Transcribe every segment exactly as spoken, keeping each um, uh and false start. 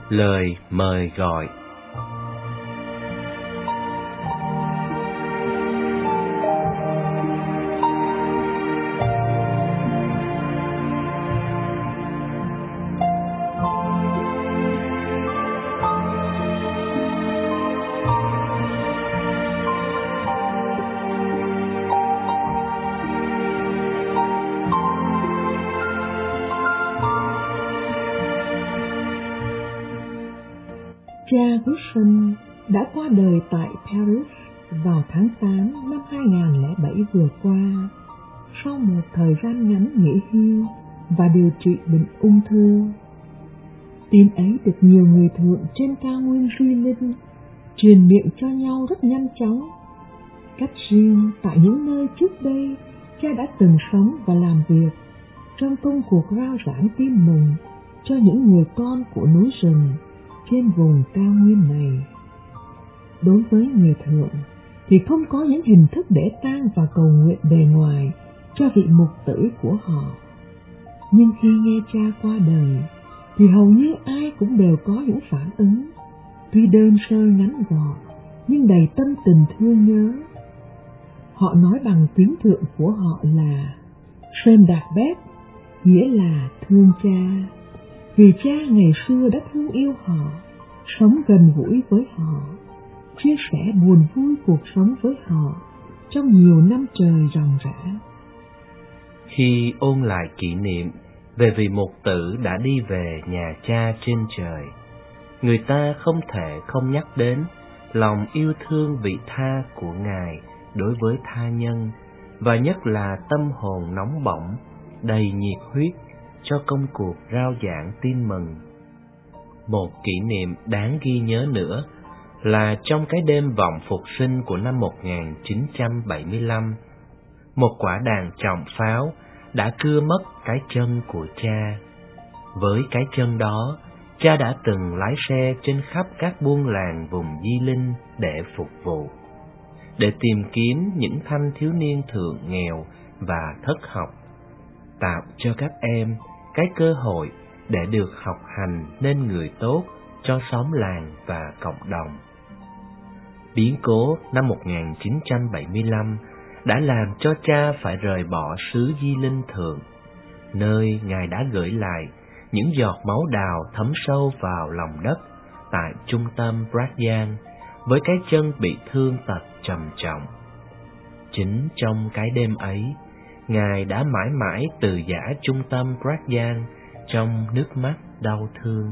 Lời mời gọi. Cha Wilson đã qua đời tại Paris vào tháng tám năm hai nghìn không trăm lẻ bảy vừa qua, sau một thời gian ngắn nghỉ hưu và điều trị bệnh ung thư. Tin ấy được nhiều người thượng trên cao nguyên Di Linh truyền miệng cho nhau rất nhanh chóng. Cách riêng tại những nơi trước đây cha đã từng sống và làm việc trong công cuộc rao giảng tin mừng cho những người con của núi rừng trên vùng cao nguyên này. Đối với người thượng thì không có những hình thức để tang và cầu nguyện bề ngoài cho vị mục tử của họ. Nhưng khi nghe cha qua đời thì hầu như ai cũng đều có những phản ứng, tuy đơn sơ ngắn gọn nhưng đầy tâm tình thương nhớ. Họ nói bằng tiếng thượng của họ là Sơn Đạt Bét, nghĩa là thương cha. Vì cha ngày xưa đã thương yêu họ, sống gần gũi với họ, chia sẻ buồn vui cuộc sống với họ trong nhiều năm trời ròng rã. Khi ôn lại kỷ niệm về vị mục tử đã đi về nhà cha trên trời, người ta không thể không nhắc đến lòng yêu thương vị tha của Ngài đối với tha nhân, và nhất là tâm hồn nóng bỏng, đầy nhiệt huyết cho công cuộc rao giảng tin mừng. Một kỷ niệm đáng ghi nhớ nữa là trong cái đêm vọng phục sinh của năm một nghìn chín trăm bảy mươi lăm, một quả đạn trọng pháo đã cưa mất cái chân của cha. Với cái chân đó, cha đã từng lái xe trên khắp các buôn làng vùng Di Linh để phục vụ, để tìm kiếm những thanh thiếu niên thượng nghèo và thất học, tạo cho các em cái cơ hội để được học hành nên người tốt cho xóm làng và cộng đồng. Biến cố năm một nghìn chín trăm bảy mươi lăm đã làm cho cha phải rời bỏ xứ Di Linh Thượng, nơi Ngài đã gửi lại những giọt máu đào thấm sâu vào lòng đất tại trung tâm Brazil với cái chân bị thương tật trầm trọng. Chính trong cái đêm ấy, Ngài đã mãi mãi từ giã trung tâm Brazil trong nước mắt đau thương.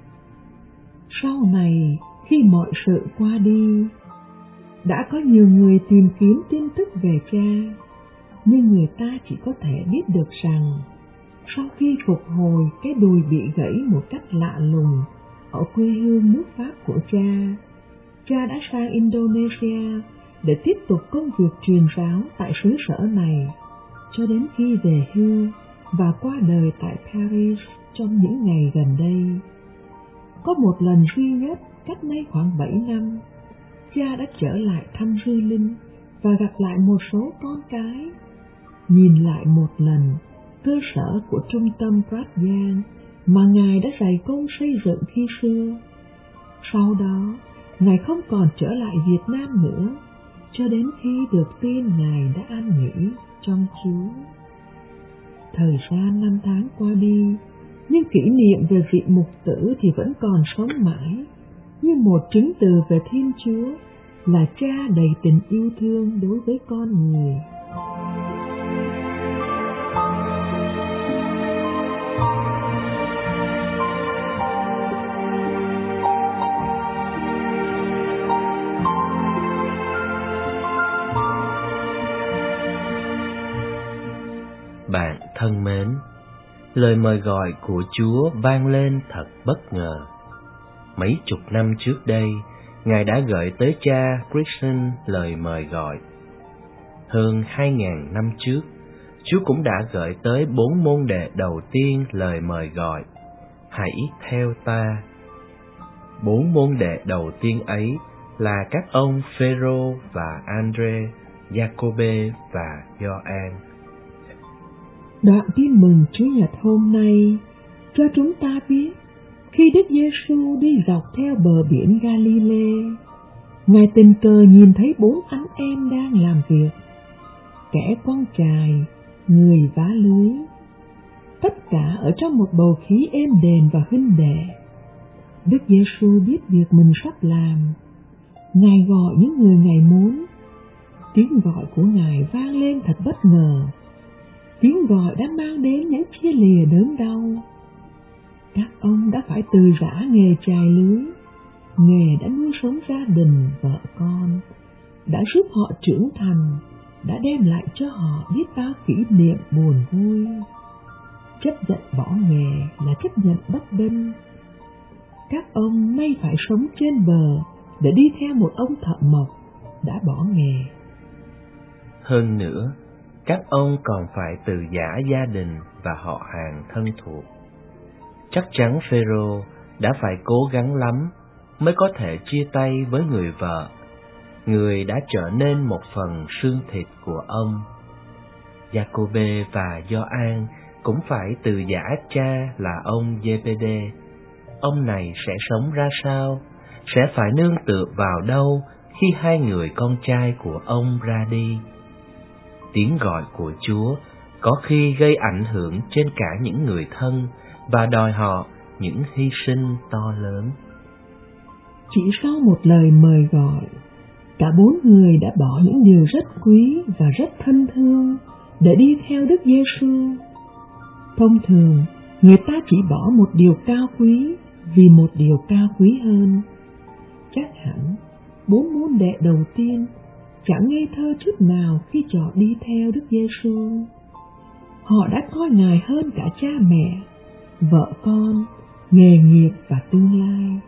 Sau này, khi mọi sự qua đi, đã có nhiều người tìm kiếm tin tức về cha, nhưng người ta chỉ có thể biết được rằng sau khi phục hồi cái đùi bị gãy một cách lạ lùng ở quê hương nước Pháp của cha, cha đã sang Indonesia để tiếp tục công việc truyền giáo tại xứ sở này cho đến khi về hưu và qua đời tại Paris trong những ngày gần đây. Có một lần duy nhất cách nay khoảng bảy năm, cha đã trở lại thăm Di Linh và gặp lại một số con cái, nhìn lại một lần cơ sở của trung tâm Brazil mà Ngài đã dày công xây dựng khi xưa. Sau đó, Ngài không còn trở lại Việt Nam nữa, cho đến khi được tin Ngài đã an nghỉ trong Chúa. Thời gian năm tháng qua đi, nhưng kỷ niệm về vị mục tử thì vẫn còn sống mãi, như một chứng từ về Thiên Chúa, là cha đầy tình yêu thương đối với con người. Bạn thân mến, lời mời gọi của Chúa vang lên thật bất ngờ. Mấy chục năm trước đây, Ngài đã gửi tới cha Christian lời mời gọi. Hơn hai ngàn năm trước, Chúa cũng đã gửi tới bốn môn đệ đầu tiên lời mời gọi: hãy theo ta. Bốn môn đệ đầu tiên ấy là các ông Phêrô và Andre, Giacôbê và Gioan. Đoạn tin mừng Chúa Nhật hôm nay cho chúng ta biết Khi Đức Giêsu đi dọc theo bờ biển Galilee, Ngài tình cờ nhìn thấy bốn anh em đang làm việc, kẻ quăng chài, người vá lưới, tất cả ở trong một bầu khí êm đềm và huynh đệ. Đức Giêsu biết việc mình sắp làm. Ngài gọi những người Ngài muốn. Tiếng gọi của Ngài vang lên thật bất ngờ. Tiếng gọi đã mang đến những chia lìa đớn đau. Các ông đã phải từ giã nghề chài lưới, nghề đã nuôi sống gia đình, vợ con, đã giúp họ trưởng thành, đã đem lại cho họ biết bao kỷ niệm buồn vui. Chấp nhận bỏ nghề là chấp nhận bất bênh. Các ông nay phải sống trên bờ để đi theo một ông thợ mộc đã bỏ nghề. Hơn nữa, các ông còn phải từ giã gia đình và họ hàng thân thuộc. Chắc chắn Phêrô đã phải cố gắng lắm mới có thể chia tay với người vợ, người đã trở nên một phần xương thịt của ông. Giacôbê và Gioan cũng phải từ giã cha là ông Giê-bê-đê. Ông này sẽ sống ra sao? Sẽ phải nương tựa vào đâu khi hai người con trai của ông ra đi? Tiếng gọi của Chúa có khi gây ảnh hưởng trên cả những người thân và đòi họ những hy sinh to lớn. Chỉ sau một lời mời gọi, cả bốn người đã bỏ những điều rất quý và rất thân thương để đi theo Đức Giêsu. Thông thường, người ta chỉ bỏ một điều cao quý vì một điều cao quý hơn. Chắc hẳn, bốn môn đệ đầu tiên chẳng ngây thơ chút nào khi chọn đi theo Đức Giêsu. Họ đã coi Ngài hơn cả cha mẹ, vợ con, nghề nghiệp và tương lai.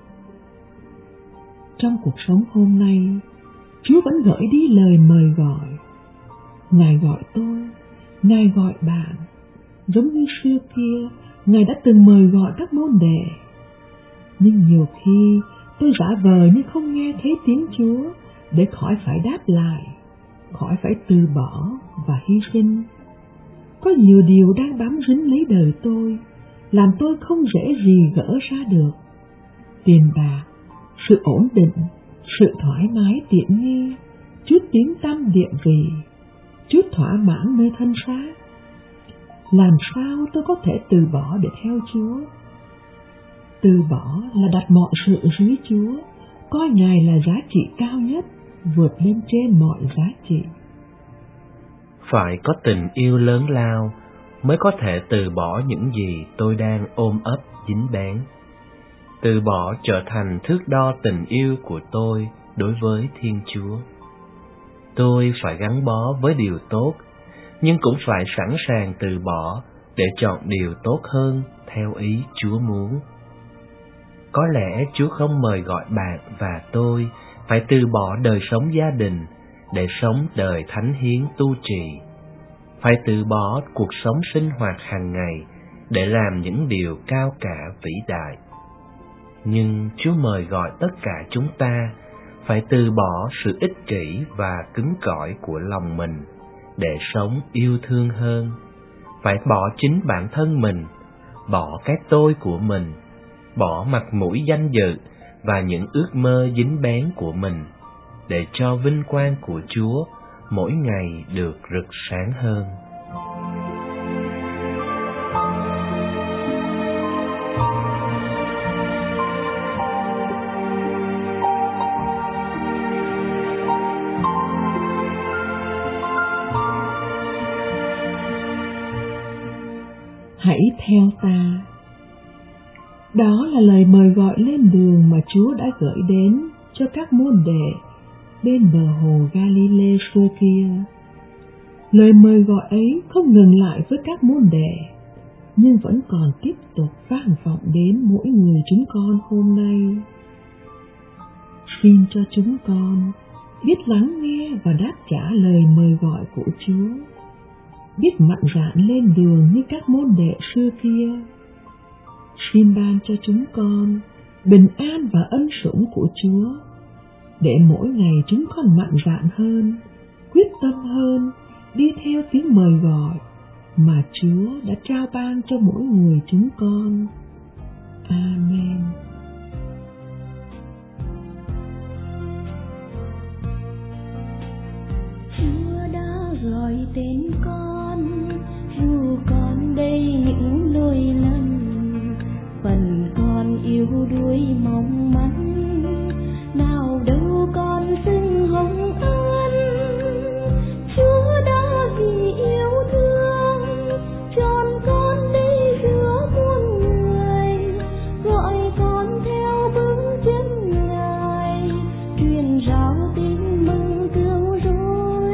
Trong cuộc sống hôm nay, Chúa vẫn gửi đi lời mời gọi. Ngài gọi tôi, Ngài gọi bạn, giống như xưa kia, Ngài đã từng mời gọi các môn đệ. Nhưng nhiều khi tôi giả vờ như không nghe thấy tiếng Chúa để khỏi phải đáp lại, khỏi phải từ bỏ và hy sinh. Có nhiều điều đang bám dính lấy đời tôi, làm tôi không dễ gì gỡ ra được. Tiền bạc, sự ổn định, sự thoải mái tiện nghi, chút tiếng tăm địa vị, chút thỏa mãn nơi thân xác. Làm sao tôi có thể từ bỏ để theo Chúa? Từ bỏ là đặt mọi sự dưới Chúa, coi Ngài là giá trị cao nhất, vượt lên trên mọi giá trị. Phải có tình yêu lớn lao mới có thể từ bỏ những gì tôi đang ôm ấp dính bén. Từ bỏ trở thành thước đo tình yêu của tôi đối với Thiên Chúa. Tôi phải gắn bó với điều tốt, nhưng cũng phải sẵn sàng từ bỏ để chọn điều tốt hơn theo ý Chúa muốn. Có lẽ Chúa không mời gọi bạn và tôi phải từ bỏ đời sống gia đình để sống đời thánh hiến tu trì, phải từ bỏ cuộc sống sinh hoạt hàng ngày để làm những điều cao cả vĩ đại. Nhưng Chúa mời gọi tất cả chúng ta phải từ bỏ sự ích kỷ và cứng cỏi của lòng mình để sống yêu thương hơn, phải bỏ chính bản thân mình, bỏ cái tôi của mình, bỏ mặt mũi danh dự và những ước mơ dính bén của mình, để cho vinh quang của Chúa mỗi ngày được rực sáng hơn. Hãy theo ta. Đó là lời mời gọi lên đường mà Chúa đã gửi đến cho các môn đệ bên bờ hồ Galilee xưa kia. Lời mời gọi ấy không ngừng lại với các môn đệ, nhưng vẫn còn tiếp tục vang vọng đến mỗi người chúng con hôm nay. Xin cho chúng con biết lắng nghe và đáp trả lời mời gọi của Chúa, biết mạnh dạn lên đường như các môn đệ xưa kia. Xin ban cho chúng con bình an và ân sủng của Chúa, để mỗi ngày chúng con mạnh dạn hơn, quyết tâm hơn, đi theo tiếng mời gọi mà Chúa đã trao ban cho mỗi người chúng con. Amen. Chúa đã gọi tên con, dù con đây những lỗi lầm, phần con yếu đuối mong manh, nào đâu con xưng hồng ân. Chúa đã vì yêu thương chọn con đây giữa muôn người, gọi con theo bước chân Ngài, truyền rao tin mừng cứu rỗi.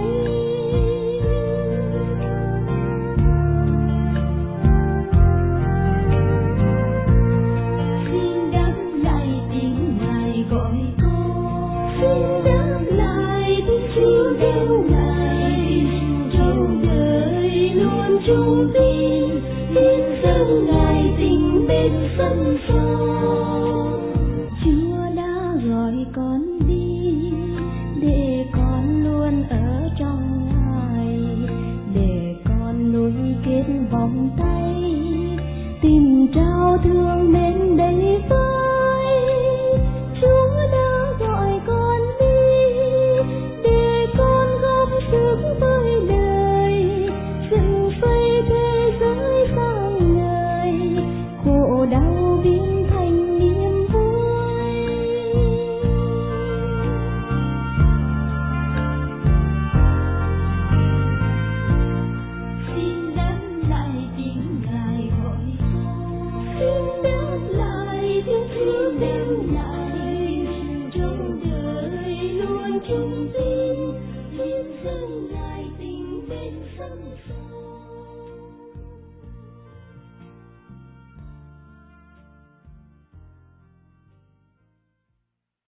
Xin đáp lại tiếng Ngài gọi con, xin đáp lại tiếng Chúa kêu Ngài, trong đời luôn trung tín, tin dâng Ngài tình bên sân son. Chúa đã gọi con đi, để con luôn ở trong Ngài, để con nối kết vòng tay, tình trao thương mến đầy vơi. Chúa đã gọi con đi, để con góp sức với đời, dựng xây thế giới sang người, khổ đau biến thành niềm vui. Xin đáp lại tiếng Ngài gọi con, xin đáp lại tiếng Chúa kêu lại, trong đời luôn trung tín, xin dâng Ngài tình bên sân son.